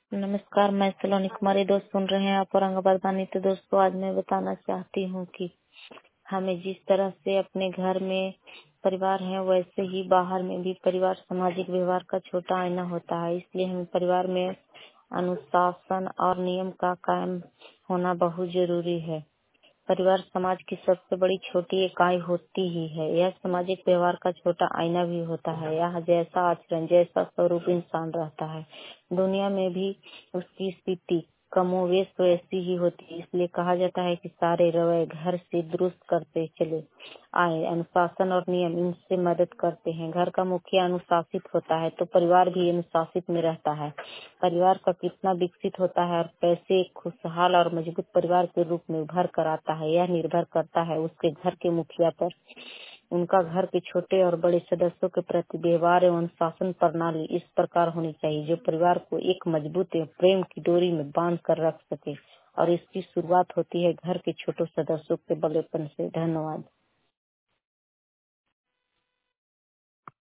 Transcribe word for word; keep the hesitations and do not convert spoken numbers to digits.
नमस्कार, मैं सलोनी कुमारी। दोस्त सुन रहे हैं आप औरंगाबाद बानी। तो दोस्तों, आज मैं बताना चाहती हूँ कि हमें जिस तरह से अपने घर में परिवार है, वैसे ही बाहर में भी परिवार सामाजिक व्यवहार का छोटा आईना होता है। इसलिए हमें परिवार में अनुशासन और नियम का कायम होना बहुत जरूरी है। परिवार समाज की सबसे बड़ी छोटी इकाई होती ही है। यह सामाजिक व्यवहार का छोटा आईना भी होता है। यह जैसा आचरण, जैसा स्वरूप इंसान रहता है, दुनिया में भी उसकी स्थिति कमोवेश वैसी ही होती है। इसलिए कहा जाता है कि सारे रवैये घर से दुरुस्त करते चले आए। अनुशासन और नियम इनसे मदद करते हैं। घर का मुखिया अनुशासित होता है तो परिवार भी अनुशासित में रहता है। परिवार का कितना विकसित होता है और कैसे एक खुशहाल और मजबूत परिवार के रूप में उभर कर आता है, यह निर्भर करता है उसके घर के मुखिया पर। उनका घर के छोटे और बड़े सदस्यों के प्रति व्यवहार एवं अनुशासन प्रणाली इस प्रकार होनी चाहिए जो परिवार को एक मजबूत एवं प्रेम की डोरी में बांध कर रख सके। और इसकी शुरुआत होती है घर के छोटे सदस्यों के बड़ेपन से। धन्यवाद।